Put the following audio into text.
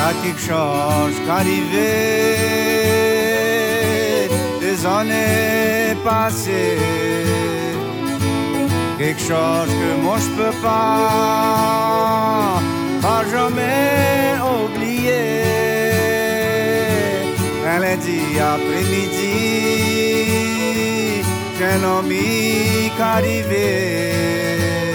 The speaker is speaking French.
a quelque chose qu'arrivé des années passées, quelque chose que moi je peux pas jamais oublier. Un lundi après-midi, j'ai un ami qui arrivait.